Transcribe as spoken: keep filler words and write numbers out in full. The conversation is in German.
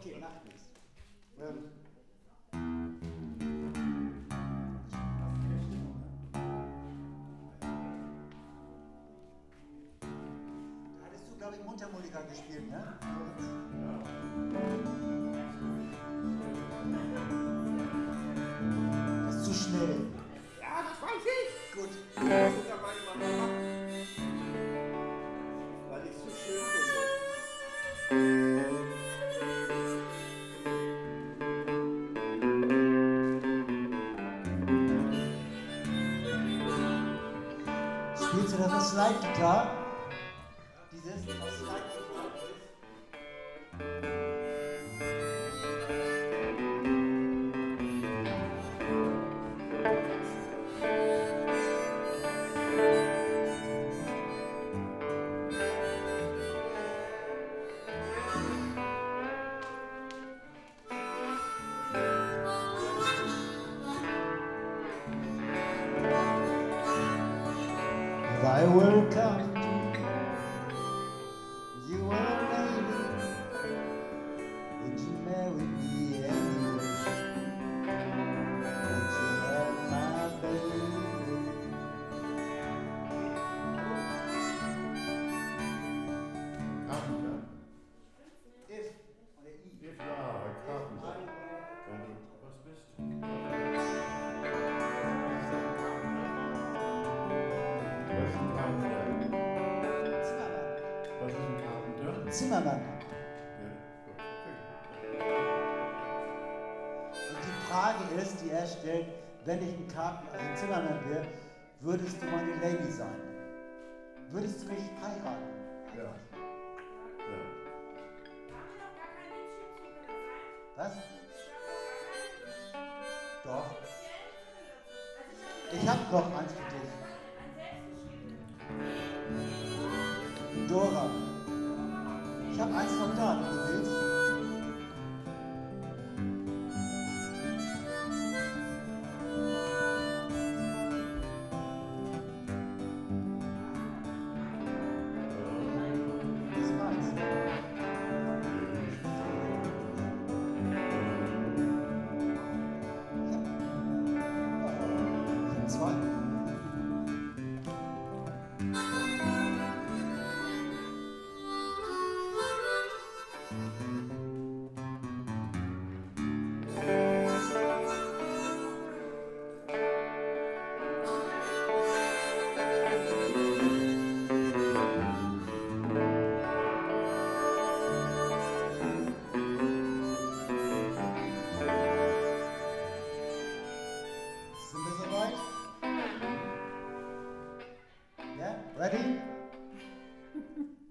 Okay, macht nichts. Ähm. Da hattest du, glaube ich, Mundharmonika gespielt, ne? Das ist zu schnell. Ja, das weiß ich. Gut. Ich muss es dabei immer mal machen. Weil ich es so schön finde. Spielst du das auf Slide-Gitarre? Dieses auf Slide-Gitarre ist? I will come. You were a lady. Would you marry me anyway? Would you have my baby? Carpenter. If oder I. If, ja, Carpenter. Wenn du was bist. Was ist ein Carpenter? Zimmermann. Was ist ein Carpenter? Zimmermann. Ja, okay. Und die Frage ist, die er stellt, wenn ich ein Karten, also ein Zimmermann wäre, würdest du meine Lady sein? Würdest du mich heiraten? Ja. Ja. Was? Doch. Ich hab noch eins für dich. Dora. Ich hab eins noch da, wenn du willst. Das ist meins. Ich hab zwei. Sind wir soweit? Ja? Ready?